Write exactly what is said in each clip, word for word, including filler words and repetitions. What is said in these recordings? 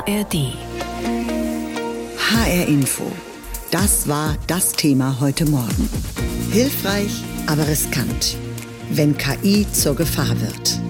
R D. H R Info. Das war das Thema heute Morgen. Hilfreich, aber riskant. Wenn K I zur Gefahr wird.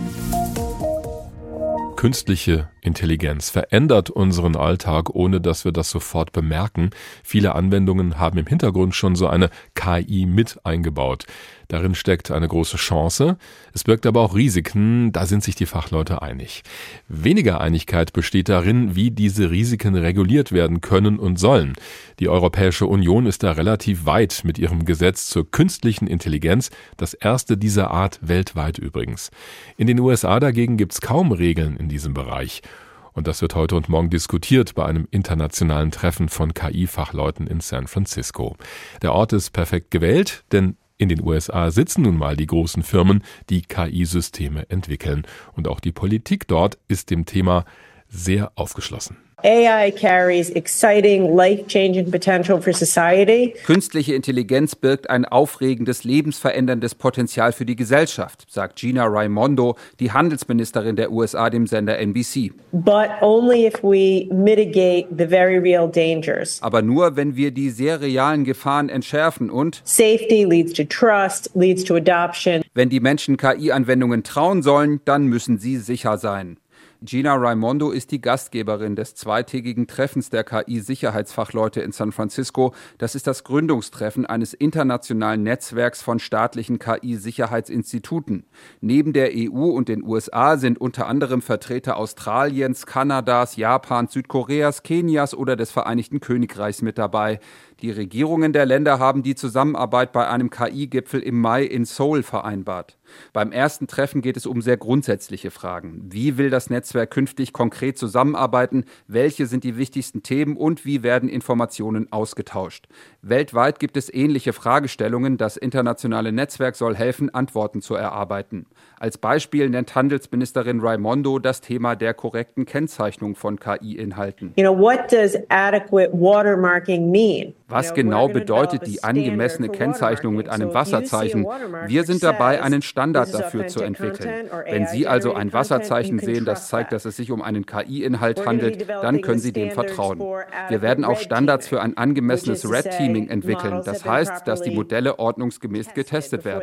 Künstliche Intelligenz verändert unseren Alltag, ohne dass wir das sofort bemerken. Viele Anwendungen haben im Hintergrund schon so eine K I mit eingebaut. Darin steckt eine große Chance. Es birgt aber auch Risiken, da sind sich die Fachleute einig. Weniger Einigkeit besteht darin, wie diese Risiken reguliert werden können und sollen. Die Europäische Union ist da relativ weit mit ihrem Gesetz zur künstlichen Intelligenz, das erste dieser Art weltweit übrigens. In den U S A dagegen gibt es kaum Regeln in diesem Bereich. Und das wird heute und morgen diskutiert bei einem internationalen Treffen von K I-Fachleuten in San Francisco. Der Ort ist perfekt gewählt, denn in den U S A sitzen nun mal die großen Firmen, die K I-Systeme entwickeln. Und auch die Politik dort ist dem Thema sehr aufgeschlossen. A I carries exciting, life-changing potential for society. Künstliche Intelligenz birgt ein aufregendes, lebensveränderndes Potenzial für die Gesellschaft, sagt Gina Raimondo, die Handelsministerin der U S A, dem Sender N B C. But only if we mitigate the very real dangers. Aber nur, wenn wir die sehr realen Gefahren entschärfen und Safety leads to trust, leads to adoption. Wenn die Menschen K I-Anwendungen trauen sollen, dann müssen sie sicher sein. Gina Raimondo ist die Gastgeberin des zweitägigen Treffens der K I-Sicherheitsfachleute in San Francisco. Das ist das Gründungstreffen eines internationalen Netzwerks von staatlichen K I-Sicherheitsinstituten. Neben der E U und den U S A sind unter anderem Vertreter Australiens, Kanadas, Japans, Südkoreas, Kenias oder des Vereinigten Königreichs mit dabei. Die Regierungen der Länder haben die Zusammenarbeit bei einem K I-Gipfel im Mai in Seoul vereinbart. Beim ersten Treffen geht es um sehr grundsätzliche Fragen. Wie will das Netzwerk künftig konkret zusammenarbeiten? Welche sind die wichtigsten Themen und wie werden Informationen ausgetauscht? Weltweit gibt es ähnliche Fragestellungen. Das internationale Netzwerk soll helfen, Antworten zu erarbeiten. Als Beispiel nennt Handelsministerin Raimondo das Thema der korrekten Kennzeichnung von K I-Inhalten. You know, what does adequate watermarking mean? Was genau bedeutet die angemessene Kennzeichnung mit einem Wasserzeichen? Wir sind dabei, einen Standard dafür zu entwickeln. Wenn Sie also ein Wasserzeichen sehen, das zeigt, dass es sich um einen K I-Inhalt handelt, dann können Sie dem vertrauen. Wir werden auch Standards für ein angemessenes Red Teaming entwickeln. Das heißt, dass die Modelle ordnungsgemäß getestet werden.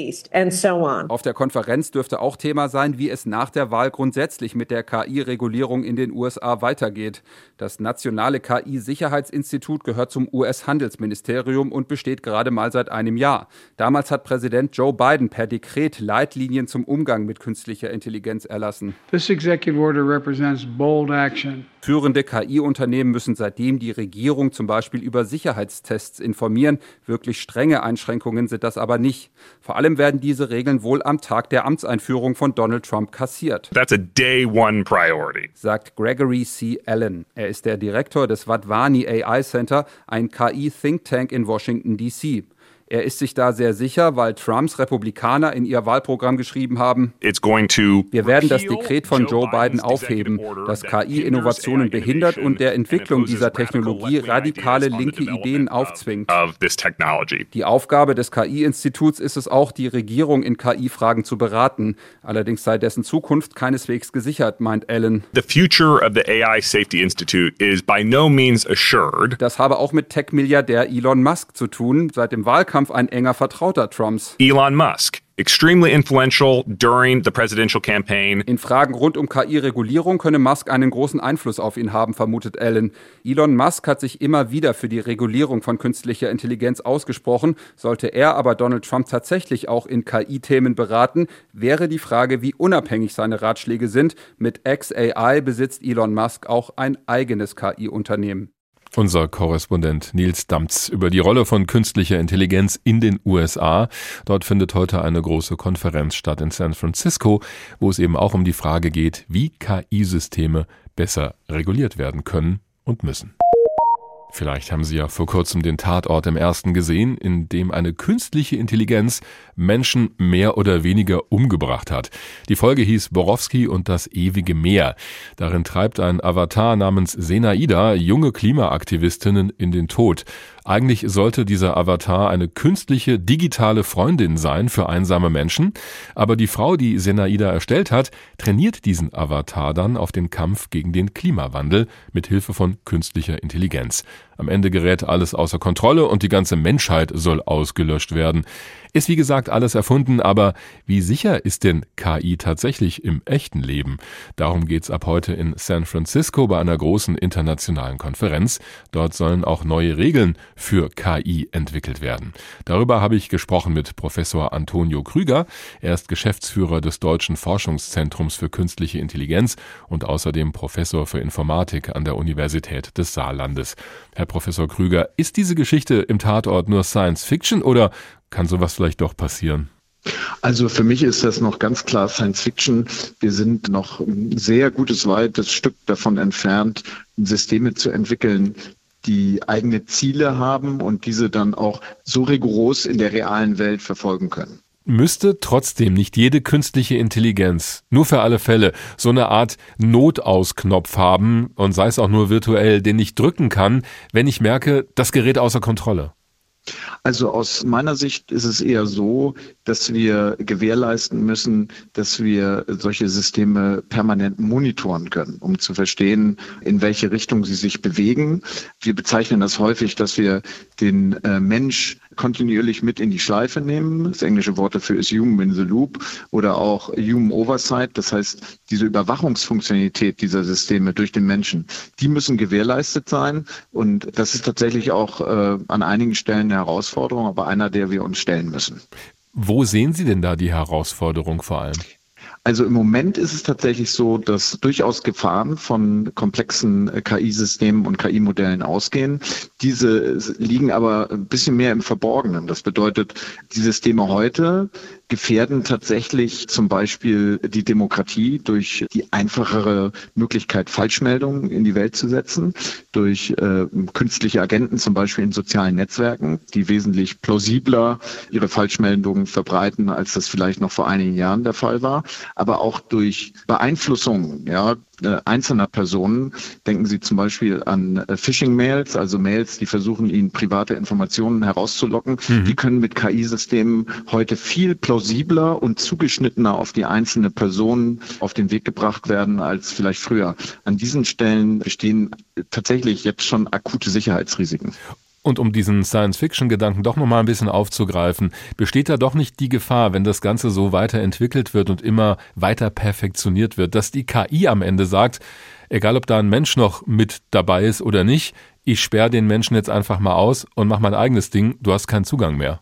Auf der Konferenz dürfte auch Thema sein, wie es nach der Wahl grundsätzlich mit der K I-Regulierung in den U S A weitergeht. Das nationale K I-Sicherheitsinstitut gehört zum U S-Handelsministerium und besteht gerade mal seit einem Jahr. Damals hat Präsident Joe Biden per Dekret Leitlinien zum Umgang mit künstlicher Intelligenz erlassen. This executive order represents bold action. Führende K I-Unternehmen müssen seitdem die Regierung zum Beispiel über Sicherheitstests informieren. Wirklich strenge Einschränkungen sind das aber nicht. Vor allem werden diese Regeln wohl am Tag der Amtseinführung von Donald Trump kassiert. That's a day one priority, sagt Gregory C. Allen. Er ist der Direktor des Wadhwani A I Center, ein K I-Think Tank in Washington, D C Er ist sich da sehr sicher, weil Trumps Republikaner in ihr Wahlprogramm geschrieben haben, It's going to wir werden das Dekret von Joe Biden aufheben, das K I-Innovationen behindert und der Entwicklung dieser Technologie radikale linke Ideen aufzwingt. Die Aufgabe des K I-Instituts ist es auch, die Regierung in K I-Fragen zu beraten. Allerdings sei dessen Zukunft keineswegs gesichert, meint Allen. The future of the A I Safety Institute is by no means assured. Das habe auch mit Tech-Milliardär Elon Musk zu tun, seit dem Wahlkampf ein enger Vertrauter Trumps. Elon Musk, extremely influential during the presidential campaign. In Fragen rund um K I-Regulierung könne Musk einen großen Einfluss auf ihn haben, vermutet Allen. Elon Musk hat sich immer wieder für die Regulierung von künstlicher Intelligenz ausgesprochen. Sollte er aber Donald Trump tatsächlich auch in K I-Themen beraten, wäre die Frage, wie unabhängig seine Ratschläge sind. Mit X A I besitzt Elon Musk auch ein eigenes K I-Unternehmen. Unser Korrespondent Nils Damz über die Rolle von künstlicher Intelligenz in den U S A. Dort findet heute eine große Konferenz statt in San Francisco, wo es eben auch um die Frage geht, wie K I-Systeme besser reguliert werden können und müssen. Vielleicht haben Sie ja vor kurzem den Tatort im Ersten gesehen, in dem eine künstliche Intelligenz Menschen mehr oder weniger umgebracht hat. Die Folge hieß Borowski und das ewige Meer. Darin treibt ein Avatar namens Zenaida junge Klimaaktivistinnen in den Tod. Eigentlich sollte dieser Avatar eine künstliche, digitale Freundin sein für einsame Menschen, aber die Frau, die Zenaida erstellt hat, trainiert diesen Avatar dann auf den Kampf gegen den Klimawandel mit Hilfe von künstlicher Intelligenz. Am Ende gerät alles außer Kontrolle und die ganze Menschheit soll ausgelöscht werden. Ist wie gesagt alles erfunden, aber wie sicher ist denn K I tatsächlich im echten Leben? Darum geht's ab heute in San Francisco bei einer großen internationalen Konferenz. Dort sollen auch neue Regeln für K I entwickelt werden. Darüber habe ich gesprochen mit Professor Antonio Krüger. Er ist Geschäftsführer des Deutschen Forschungszentrums für künstliche Intelligenz und außerdem Professor für Informatik an der Universität des Saarlandes. Herr Professor Krüger, ist diese Geschichte im Tatort nur Science Fiction oder kann sowas vielleicht doch passieren? Also für mich ist das noch ganz klar Science Fiction. Wir sind noch ein sehr gutes, weites Stück davon entfernt, Systeme zu entwickeln, die eigene Ziele haben und diese dann auch so rigoros in der realen Welt verfolgen können. Müsste trotzdem nicht jede künstliche Intelligenz, nur für alle Fälle, so eine Art Notausknopf haben und sei es auch nur virtuell, den ich drücken kann, wenn ich merke, das gerät außer Kontrolle? Also aus meiner Sicht ist es eher so, dass wir gewährleisten müssen, dass wir solche Systeme permanent monitoren können, um zu verstehen, in welche Richtung sie sich bewegen. Wir bezeichnen das häufig, dass wir den äh, Mensch kontinuierlich mit in die Schleife nehmen. Das englische Wort dafür ist Human in the Loop oder auch Human Oversight. Das heißt, diese Überwachungsfunktionalität dieser Systeme durch den Menschen, die müssen gewährleistet sein. Und das ist tatsächlich auch äh, an einigen Stellen eine Herausforderung, aber einer, der wir uns stellen müssen. Wo sehen Sie denn da die Herausforderung vor allem? Also im Moment ist es tatsächlich so, dass durchaus Gefahren von komplexen K I-Systemen und K I-Modellen ausgehen. Diese liegen aber ein bisschen mehr im Verborgenen. Das bedeutet, die Systeme heute gefährden tatsächlich zum Beispiel die Demokratie durch die einfachere Möglichkeit, Falschmeldungen in die Welt zu setzen, durch äh, künstliche Agenten zum Beispiel in sozialen Netzwerken, die wesentlich plausibler ihre Falschmeldungen verbreiten, als das vielleicht noch vor einigen Jahren der Fall war, aber auch durch Beeinflussung, ja, einzelner Personen. Denken Sie zum Beispiel an Phishing-Mails, also Mails, die versuchen, Ihnen private Informationen herauszulocken. Mhm. Die können mit K I-Systemen heute viel plausibler und zugeschnittener auf die einzelne Person auf den Weg gebracht werden als vielleicht früher. An diesen Stellen bestehen tatsächlich jetzt schon akute Sicherheitsrisiken. Und um diesen Science-Fiction-Gedanken doch nochmal ein bisschen aufzugreifen, besteht da doch nicht die Gefahr, wenn das Ganze so weiterentwickelt wird und immer weiter perfektioniert wird, dass die K I am Ende sagt, egal ob da ein Mensch noch mit dabei ist oder nicht, ich sperre den Menschen jetzt einfach mal aus und mache mein eigenes Ding, du hast keinen Zugang mehr.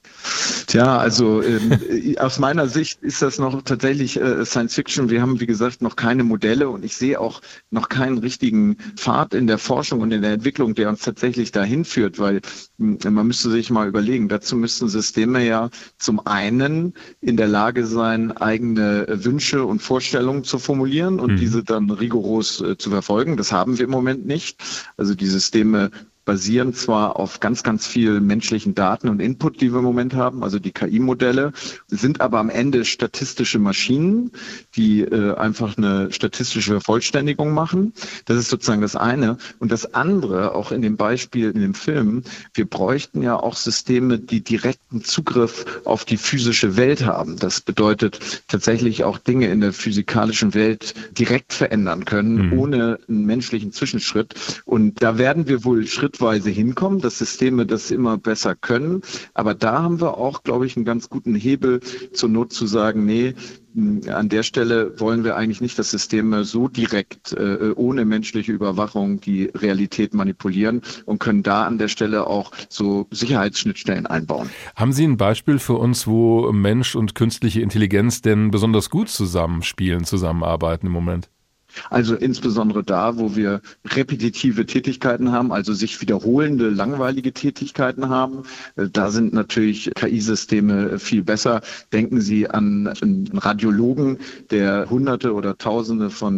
Tja, also äh, aus meiner Sicht ist das noch tatsächlich äh, Science Fiction. Wir haben, wie gesagt, noch keine Modelle und ich sehe auch noch keinen richtigen Pfad in der Forschung und in der Entwicklung, der uns tatsächlich dahin führt, weil äh, man müsste sich mal überlegen, dazu müssten Systeme ja zum einen in der Lage sein, eigene Wünsche und Vorstellungen zu formulieren und mhm. diese dann rigoros äh, zu verfolgen. Das haben wir im Moment nicht. Also die Systeme basieren zwar auf ganz, ganz viel menschlichen Daten und Input, die wir im Moment haben, also die K I-Modelle, sind aber am Ende statistische Maschinen, die äh, einfach eine statistische Vervollständigung machen. Das ist sozusagen das eine. Und das andere, auch in dem Beispiel in dem Film, wir bräuchten ja auch Systeme, die direkten Zugriff auf die physische Welt haben. Das bedeutet tatsächlich auch Dinge in der physikalischen Welt direkt verändern können, mhm. ohne einen menschlichen Zwischenschritt. Und da werden wir wohl Schritt Weise hinkommen, dass Systeme das immer besser können. Aber da haben wir auch, glaube ich, einen ganz guten Hebel zur Not zu sagen, nee, an der Stelle wollen wir eigentlich nicht, dass Systeme so direkt äh, ohne menschliche Überwachung die Realität manipulieren und können da an der Stelle auch so Sicherheitsschnittstellen einbauen. Haben Sie ein Beispiel für uns, wo Mensch und künstliche Intelligenz denn besonders gut zusammenspielen, zusammenarbeiten im Moment? Also insbesondere da, wo wir repetitive Tätigkeiten haben, also sich wiederholende, langweilige Tätigkeiten haben. Da sind natürlich K I-Systeme viel besser. Denken Sie an einen Radiologen, der Hunderte oder Tausende von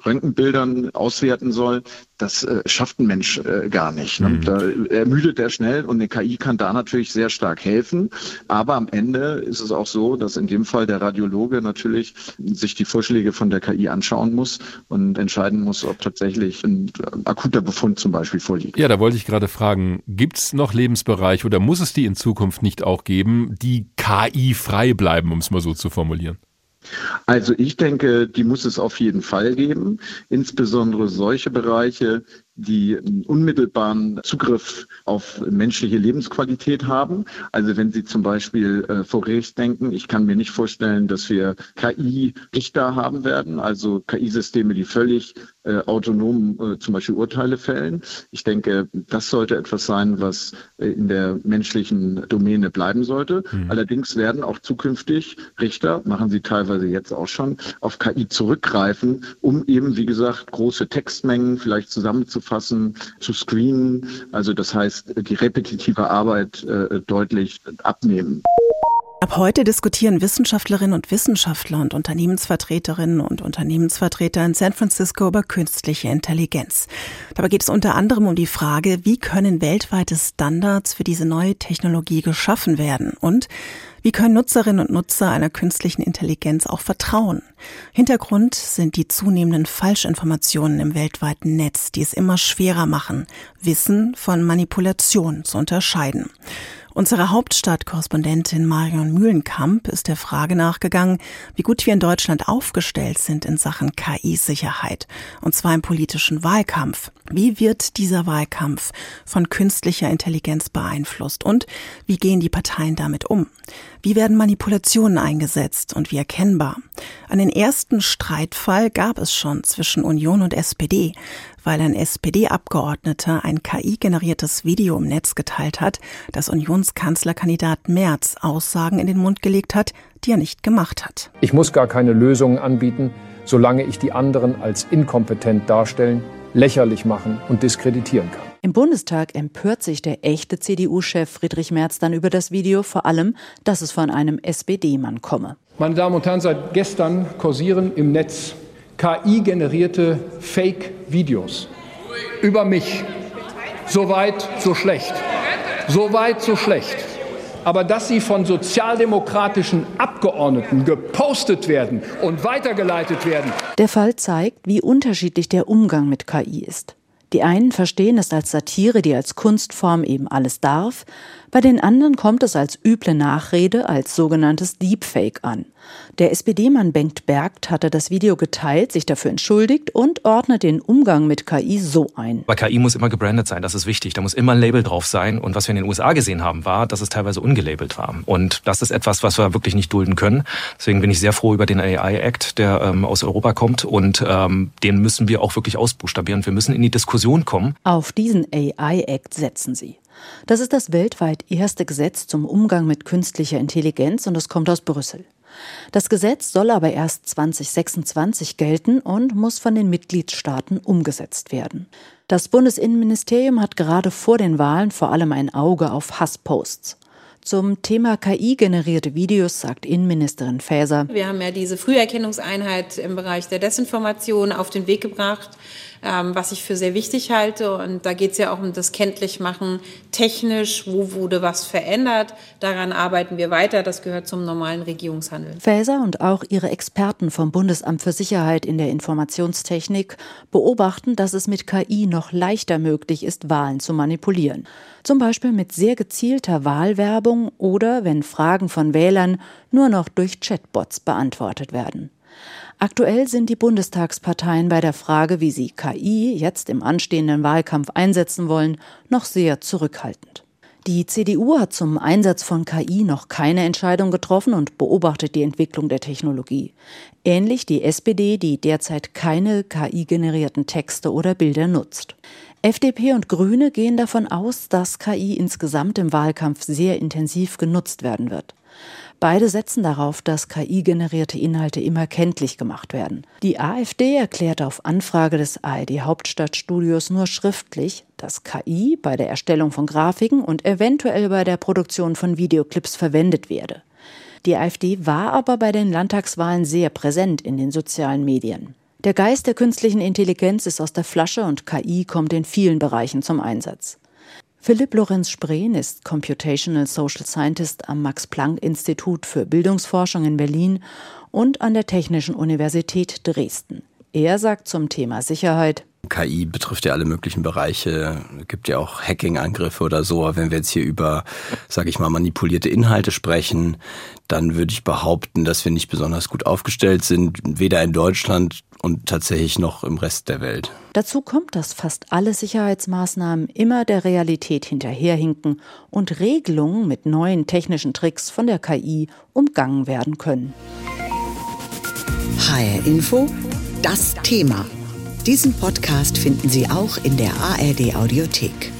Röntgenbildern auswerten soll, das äh, schafft ein Mensch äh, gar nicht. Ne? Mhm. Da ermüdet er schnell und eine K I kann da natürlich sehr stark helfen. Aber am Ende ist es auch so, dass in dem Fall der Radiologe natürlich sich die Vorschläge von der K I anschauen muss und entscheiden muss, ob tatsächlich ein akuter Befund zum Beispiel vorliegt. Ja, da wollte ich gerade fragen, gibt es noch Lebensbereiche oder muss es die in Zukunft nicht auch geben, die K I-frei bleiben, um es mal so zu formulieren? Also ich denke, die muss es auf jeden Fall geben, insbesondere solche Bereiche, die einen unmittelbaren Zugriff auf menschliche Lebensqualität haben. Also wenn Sie zum Beispiel äh, vor Gericht denken, ich kann mir nicht vorstellen, dass wir K I-Richter haben werden, also K I-Systeme, die völlig äh, autonom äh, zum Beispiel Urteile fällen. Ich denke, das sollte etwas sein, was äh, in der menschlichen Domäne bleiben sollte. Mhm. Allerdings werden auch zukünftig Richter, machen sie teilweise jetzt auch schon, auf K I zurückgreifen, um eben, wie gesagt, große Textmengen vielleicht zusammenzufassen, zu screenen, also das heißt, die repetitive Arbeit äh, deutlich abnehmen. Ab heute diskutieren Wissenschaftlerinnen und Wissenschaftler und Unternehmensvertreterinnen und Unternehmensvertreter in San Francisco über künstliche Intelligenz. Dabei geht es unter anderem um die Frage, wie können weltweite Standards für diese neue Technologie geschaffen werden und wie können Nutzerinnen und Nutzer einer künstlichen Intelligenz auch vertrauen? Hintergrund sind die zunehmenden Falschinformationen im weltweiten Netz, die es immer schwerer machen, Wissen von Manipulation zu unterscheiden. Unsere Hauptstadtkorrespondentin Marion Mühlenkamp ist der Frage nachgegangen, wie gut wir in Deutschland aufgestellt sind in Sachen K I-Sicherheit, und zwar im politischen Wahlkampf. Wie wird dieser Wahlkampf von künstlicher Intelligenz beeinflusst und wie gehen die Parteien damit um? Wie werden Manipulationen eingesetzt und wie erkennbar? Einen ersten Streitfall gab es schon zwischen Union und S P D, weil ein S P D-Abgeordneter ein K I-generiertes Video im Netz geteilt hat, das Unionskanzlerkandidat Merz Aussagen in den Mund gelegt hat, die er nicht gemacht hat. Ich muss gar keine Lösungen anbieten, solange ich die anderen als inkompetent darstellen, lächerlich machen und diskreditieren kann. Im Bundestag empört sich der echte C D U-Chef Friedrich Merz dann über das Video, vor allem, dass es von einem S P D-Mann komme. Meine Damen und Herren, seit gestern kursieren im Netz K I-generierte Fake-Videos über mich. So weit, so schlecht. So weit, so schlecht. Aber dass sie von sozialdemokratischen Abgeordneten gepostet werden und weitergeleitet werden. Der Fall zeigt, wie unterschiedlich der Umgang mit K I ist. Die einen verstehen es als Satire, die als Kunstform eben alles darf. Bei den anderen kommt es als üble Nachrede, als sogenanntes Deepfake an. Der S P D-Mann Bengt Bergt hatte das Video geteilt, sich dafür entschuldigt und ordnet den Umgang mit K I so ein. Bei K I muss immer gebrandet sein, das ist wichtig. Da muss immer ein Label drauf sein. Und was wir in den U S A gesehen haben, war, dass es teilweise ungelabelt war. Und das ist etwas, was wir wirklich nicht dulden können. Deswegen bin ich sehr froh über den A I-Act, der ähm, aus Europa kommt. Und ähm, den müssen wir auch wirklich ausbuchstabieren. Wir müssen in die Diskussion kommen. Auf diesen A I-Act setzen sie. Das ist das weltweit erste Gesetz zum Umgang mit künstlicher Intelligenz und es kommt aus Brüssel. Das Gesetz soll aber erst zwanzig sechsundzwanzig gelten und muss von den Mitgliedstaaten umgesetzt werden. Das Bundesinnenministerium hat gerade vor den Wahlen vor allem ein Auge auf Hassposts. Zum Thema K I-generierte Videos sagt Innenministerin Faeser: Wir haben ja diese Früherkennungseinheit im Bereich der Desinformation auf den Weg gebracht, ähm, was ich für sehr wichtig halte. Und da geht es ja auch um das Kenntlichmachen technisch, wo wurde was verändert. Daran arbeiten wir weiter. Das gehört zum normalen Regierungshandeln. Faeser und auch ihre Experten vom Bundesamt für Sicherheit in der Informationstechnik beobachten, dass es mit K I noch leichter möglich ist, Wahlen zu manipulieren. Zum Beispiel mit sehr gezielter Wahlwerbung oder wenn Fragen von Wählern nur noch durch Chatbots beantwortet werden. Aktuell sind die Bundestagsparteien bei der Frage, wie sie K I jetzt im anstehenden Wahlkampf einsetzen wollen, noch sehr zurückhaltend. Die C D U hat zum Einsatz von K I noch keine Entscheidung getroffen und beobachtet die Entwicklung der Technologie. Ähnlich die S P D, die derzeit keine K I-generierten Texte oder Bilder nutzt. F D P und Grüne gehen davon aus, dass K I insgesamt im Wahlkampf sehr intensiv genutzt werden wird. Beide setzen darauf, dass K I-generierte Inhalte immer kenntlich gemacht werden. Die AfD erklärt auf Anfrage des A R D-Hauptstadtstudios nur schriftlich, dass K I bei der Erstellung von Grafiken und eventuell bei der Produktion von Videoclips verwendet werde. Die AfD war aber bei den Landtagswahlen sehr präsent in den sozialen Medien. Der Geist der künstlichen Intelligenz ist aus der Flasche und K I kommt in vielen Bereichen zum Einsatz. Philipp Lorenz-Spreen ist Computational Social Scientist am Max-Planck-Institut für Bildungsforschung in Berlin und an der Technischen Universität Dresden. Er sagt zum Thema Sicherheit: K I betrifft ja alle möglichen Bereiche. Es gibt ja auch Hacking-Angriffe oder so. Aber wenn wir jetzt hier über, sage ich mal, manipulierte Inhalte sprechen, dann würde ich behaupten, dass wir nicht besonders gut aufgestellt sind, weder in Deutschland und tatsächlich noch im Rest der Welt. Dazu kommt, dass fast alle Sicherheitsmaßnahmen immer der Realität hinterherhinken und Regelungen mit neuen technischen Tricks von der K I umgangen werden können. H R Info, das Thema. Diesen Podcast finden Sie auch in der A R D Audiothek.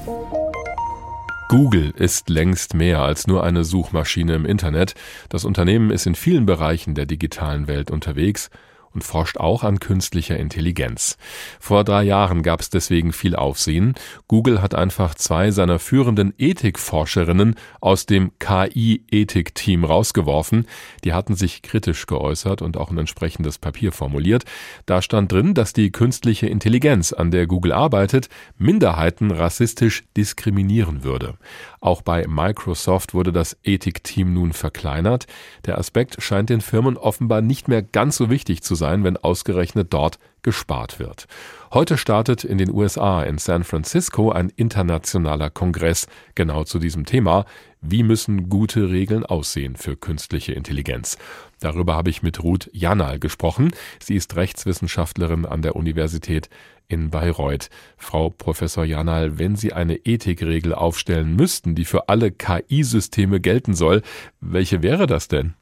Google ist längst mehr als nur eine Suchmaschine im Internet. Das Unternehmen ist in vielen Bereichen der digitalen Welt unterwegs und forscht auch an künstlicher Intelligenz. Vor drei Jahren gab es deswegen viel Aufsehen. Google hat einfach zwei seiner führenden Ethikforscherinnen aus dem K I-Ethik-Team rausgeworfen. Die hatten sich kritisch geäußert und auch ein entsprechendes Papier formuliert. Da stand drin, dass die künstliche Intelligenz, an der Google arbeitet, Minderheiten rassistisch diskriminieren würde. Auch bei Microsoft wurde das Ethikteam nun verkleinert. Der Aspekt scheint den Firmen offenbar nicht mehr ganz so wichtig zu sein, wenn ausgerechnet dort gespart wird. Heute startet in den U S A in San Francisco ein internationaler Kongress genau zu diesem Thema. Wie müssen gute Regeln aussehen für künstliche Intelligenz? Darüber habe ich mit Ruth Janal gesprochen. Sie ist Rechtswissenschaftlerin an der Universität in Bayreuth. Frau Professor Janal, wenn Sie eine Ethikregel aufstellen müssten, die für alle K I-Systeme gelten soll, welche wäre das denn?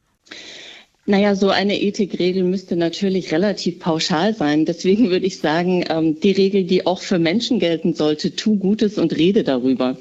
Naja, so eine Ethikregel müsste natürlich relativ pauschal sein. Deswegen würde ich sagen, ähm, die Regel, die auch für Menschen gelten sollte: tu Gutes und rede darüber.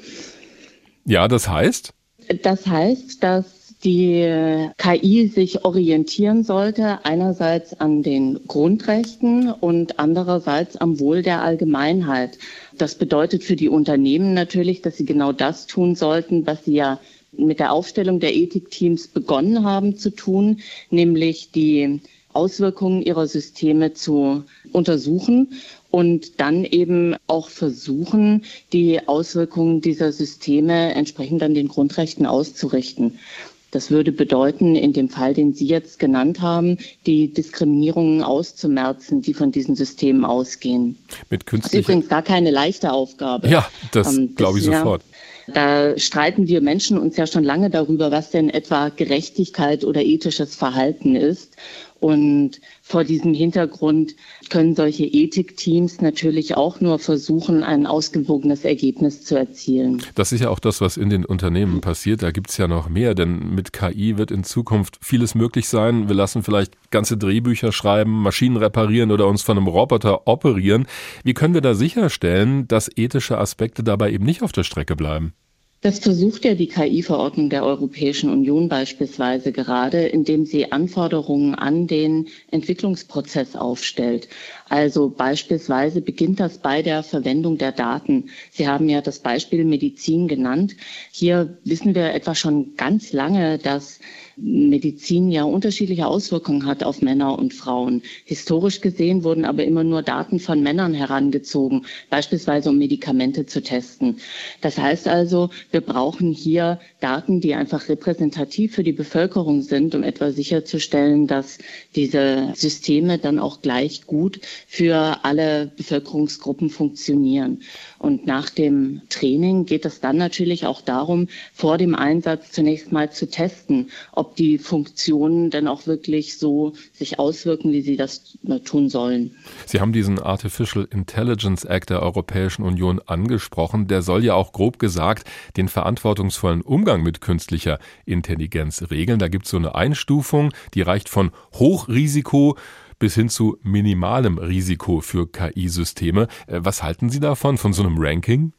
Ja, das heißt? Das heißt, dass die K I sich orientieren sollte, einerseits an den Grundrechten und andererseits am Wohl der Allgemeinheit. Das bedeutet für die Unternehmen natürlich, dass sie genau das tun sollten, was sie ja mit der Aufstellung der Ethikteams begonnen haben zu tun, nämlich die Auswirkungen ihrer Systeme zu untersuchen und dann eben auch versuchen, die Auswirkungen dieser Systeme entsprechend an den Grundrechten auszurichten. Das würde bedeuten, in dem Fall, den Sie jetzt genannt haben, die Diskriminierungen auszumerzen, die von diesen Systemen ausgehen. Mit künstlicher... Das ist übrigens gar keine leichte Aufgabe. Ja, das ähm, glaube ich sofort. Ja, da streiten wir Menschen uns ja schon lange darüber, was denn etwa Gerechtigkeit oder ethisches Verhalten ist. Und vor diesem Hintergrund können solche Ethikteams natürlich auch nur versuchen, ein ausgewogenes Ergebnis zu erzielen. Das ist ja auch das, was in den Unternehmen passiert. Da gibt es ja noch mehr, denn mit K I wird in Zukunft vieles möglich sein. Wir lassen vielleicht ganze Drehbücher schreiben, Maschinen reparieren oder uns von einem Roboter operieren. Wie können wir da sicherstellen, dass ethische Aspekte dabei eben nicht auf der Strecke bleiben? Das versucht ja die K I-Verordnung der Europäischen Union beispielsweise gerade, indem sie Anforderungen an den Entwicklungsprozess aufstellt. Also beispielsweise beginnt das bei der Verwendung der Daten. Sie haben ja das Beispiel Medizin genannt. Hier wissen wir etwa schon ganz lange, dass Medizin ja unterschiedliche Auswirkungen hat auf Männer und Frauen. Historisch gesehen wurden aber immer nur Daten von Männern herangezogen, beispielsweise um Medikamente zu testen. Das heißt also, wir brauchen hier Daten, die einfach repräsentativ für die Bevölkerung sind, um etwa sicherzustellen, dass diese Systeme dann auch gleich gut für alle Bevölkerungsgruppen funktionieren. Und nach dem Training geht es dann natürlich auch darum, vor dem Einsatz zunächst mal zu testen, ob die Funktionen dann auch wirklich so sich auswirken, wie sie das tun sollen. Sie haben diesen Artificial Intelligence Act der Europäischen Union angesprochen. Der soll ja auch grob gesagt den verantwortungsvollen Umgang mit künstlicher Intelligenz regeln. Da gibt es so eine Einstufung, die reicht von Hochrisiko bis hin zu minimalem Risiko für K I-Systeme. Was halten Sie davon, von so einem Ranking?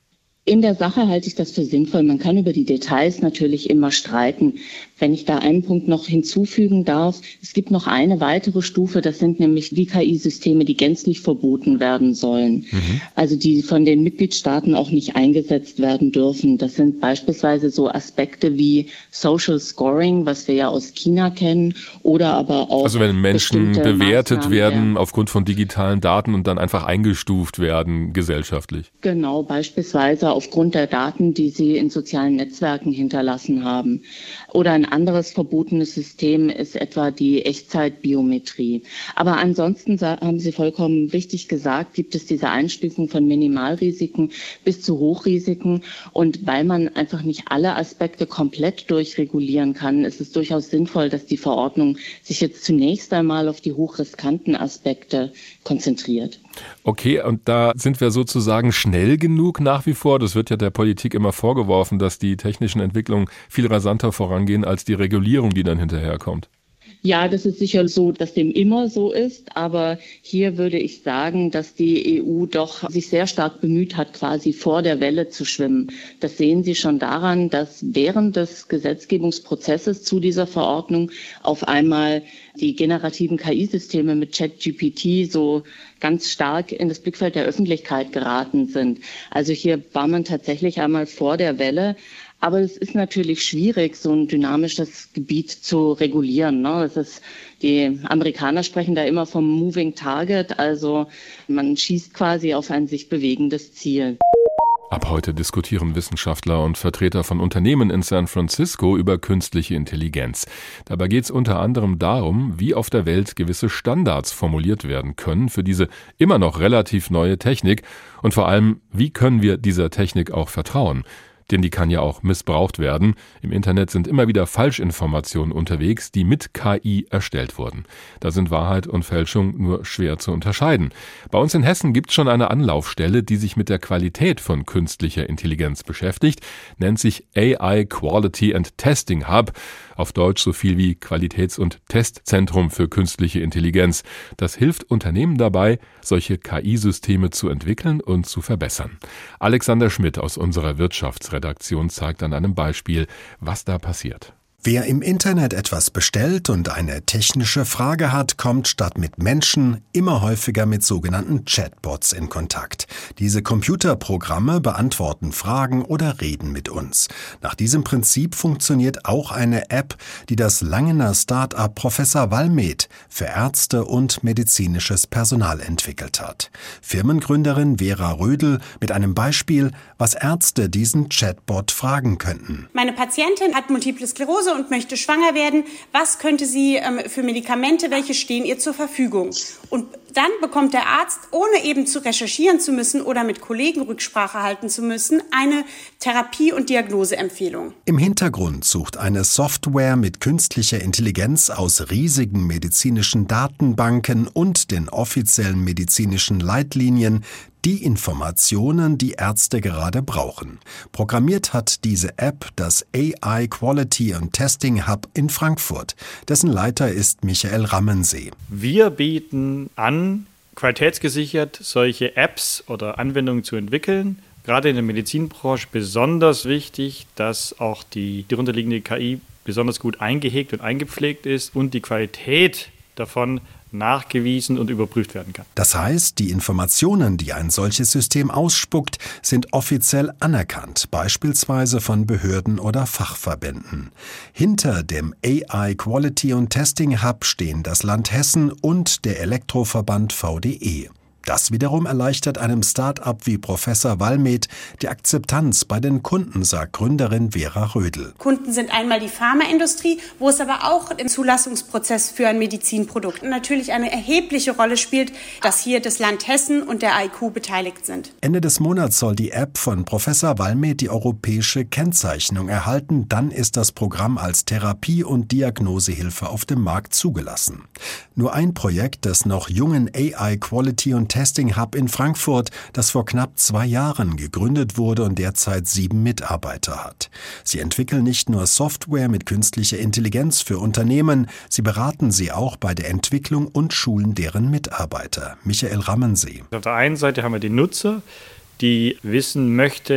In der Sache halte ich das für sinnvoll. Man kann über die Details natürlich immer streiten. Wenn ich da einen Punkt noch hinzufügen darf, es gibt noch eine weitere Stufe, das sind nämlich die K I-Systeme, die gänzlich verboten werden sollen. Mhm. Also die von den Mitgliedstaaten auch nicht eingesetzt werden dürfen. Das sind beispielsweise so Aspekte wie Social Scoring, was wir ja aus China kennen, oder aber auch also wenn Menschen bewertet Maßnahmen werden der, aufgrund von digitalen Daten und dann einfach eingestuft werden gesellschaftlich. Genau, beispielsweise aufgrund der Daten, die sie in sozialen Netzwerken hinterlassen haben. Oder ein anderes verbotenes System ist etwa die Echtzeitbiometrie. Aber ansonsten haben Sie vollkommen richtig gesagt, gibt es diese Einstufung von Minimalrisiken bis zu Hochrisiken. Und weil man einfach nicht alle Aspekte komplett durchregulieren kann, ist es durchaus sinnvoll, dass die Verordnung sich jetzt zunächst einmal auf die hochriskanten Aspekte konzentriert. Okay, und da sind wir sozusagen schnell genug nach wie vor. Das wird ja der Politik immer vorgeworfen, dass die technischen Entwicklungen viel rasanter vorangehen als die Regulierung, die dann hinterherkommt. Ja, das ist sicher so, dass dem immer so ist. Aber hier würde ich sagen, dass die E U doch sich sehr stark bemüht hat, quasi vor der Welle zu schwimmen. Das sehen Sie schon daran, dass während des Gesetzgebungsprozesses zu dieser Verordnung auf einmal die generativen K I-Systeme mit ChatGPT so ganz stark in das Blickfeld der Öffentlichkeit geraten sind. Also hier war man tatsächlich einmal vor der Welle. Aber es ist natürlich schwierig, so ein dynamisches Gebiet zu regulieren. Ne? Das ist, die Amerikaner sprechen da immer vom Moving Target, also man schießt quasi auf ein sich bewegendes Ziel. Ab heute diskutieren Wissenschaftler und Vertreter von Unternehmen in San Francisco über künstliche Intelligenz. Dabei geht es unter anderem darum, wie auf der Welt gewisse Standards formuliert werden können für diese immer noch relativ neue Technik und vor allem, wie können wir dieser Technik auch vertrauen? Denn die kann ja auch missbraucht werden. Im Internet sind immer wieder Falschinformationen unterwegs, die mit K I erstellt wurden. Da sind Wahrheit und Fälschung nur schwer zu unterscheiden. Bei uns in Hessen gibt es schon eine Anlaufstelle, die sich mit der Qualität von künstlicher Intelligenz beschäftigt, nennt sich A I Quality and Testing Hub, auf Deutsch so viel wie Qualitäts- und Testzentrum für künstliche Intelligenz. Das hilft Unternehmen dabei, solche K I-Systeme zu entwickeln und zu verbessern. Alexander Schmidt aus unserer Wirtschaftsredaktion zeigt an einem Beispiel, was da passiert. Wer im Internet etwas bestellt und eine technische Frage hat, kommt statt mit Menschen immer häufiger mit sogenannten Chatbots in Kontakt. Diese Computerprogramme beantworten Fragen oder reden mit uns. Nach diesem Prinzip funktioniert auch eine App, die das Langener Start-up Professor Valmet für Ärzte und medizinisches Personal entwickelt hat. Firmengründerin Vera Rödel mit einem Beispiel, was Ärzte diesen Chatbot fragen könnten. Meine Patientin hat Multiple Sklerose und möchte schwanger werden. Was könnte sie ähm, für Medikamente, welche stehen ihr zur Verfügung? Und dann bekommt der Arzt, ohne eben zu recherchieren zu müssen oder mit Kollegen Rücksprache halten zu müssen, eine Therapie- und Diagnoseempfehlung. Im Hintergrund sucht eine Software mit künstlicher Intelligenz aus riesigen medizinischen Datenbanken und den offiziellen medizinischen Leitlinien die Informationen, die Ärzte gerade brauchen. Programmiert hat diese App das A I Quality and Testing Hub in Frankfurt. Dessen Leiter ist Michael Rammensee. Wir bieten an, qualitätsgesichert solche Apps oder Anwendungen zu entwickeln. Gerade in der Medizinbranche besonders wichtig, dass auch die darunterliegende K I besonders gut eingehegt und eingepflegt ist und die Qualität davon nachgewiesen und überprüft werden kann. Das heißt, die Informationen, die ein solches System ausspuckt, sind offiziell anerkannt, beispielsweise von Behörden oder Fachverbänden. Hinter dem A I Quality und Testing Hub stehen das Land Hessen und der Elektroverband V D E. Das wiederum erleichtert einem Start-up wie Professor Valmet die Akzeptanz bei den Kunden, sagt Gründerin Vera Rödel. Kunden sind einmal die Pharmaindustrie, wo es aber auch im Zulassungsprozess für ein Medizinprodukt natürlich eine erhebliche Rolle spielt, dass hier das Land Hessen und der I Q beteiligt sind. Ende des Monats soll die App von Professor Valmet die europäische Kennzeichnung erhalten. Dann ist das Programm als Therapie- und Diagnosehilfe auf dem Markt zugelassen. Nur ein Projekt des noch jungen A I Quality und Testing Hub in Frankfurt, das vor knapp zwei Jahren gegründet wurde und derzeit sieben Mitarbeiter hat. Sie entwickeln nicht nur Software mit künstlicher Intelligenz für Unternehmen, sie beraten sie auch bei der Entwicklung und schulen deren Mitarbeiter. Michael Rammensee. Auf der einen Seite haben wir die Nutzer, die wissen möchten,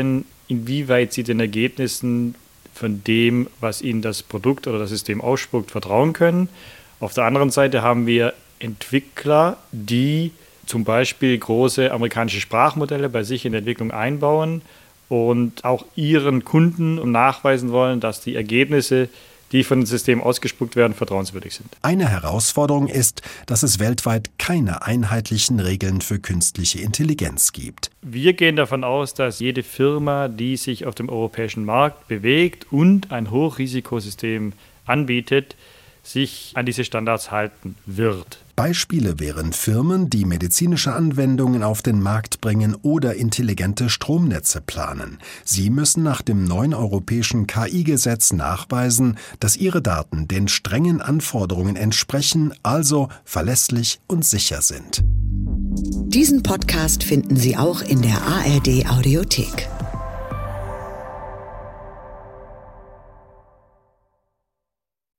inwieweit sie den Ergebnissen von dem, was ihnen das Produkt oder das System ausspuckt, vertrauen können. Auf der anderen Seite haben wir Entwickler, die zum Beispiel große amerikanische Sprachmodelle bei sich in der Entwicklung einbauen und auch ihren Kunden nachweisen wollen, dass die Ergebnisse, die von dem System ausgespuckt werden, vertrauenswürdig sind. Eine Herausforderung ist, dass es weltweit keine einheitlichen Regeln für künstliche Intelligenz gibt. Wir gehen davon aus, dass jede Firma, die sich auf dem europäischen Markt bewegt und ein Hochrisikosystem anbietet, sich an diese Standards halten wird. Beispiele wären Firmen, die medizinische Anwendungen auf den Markt bringen oder intelligente Stromnetze planen. Sie müssen nach dem neuen europäischen K I-Gesetz nachweisen, dass ihre Daten den strengen Anforderungen entsprechen, also verlässlich und sicher sind. Diesen Podcast finden Sie auch in der A R D Audiothek.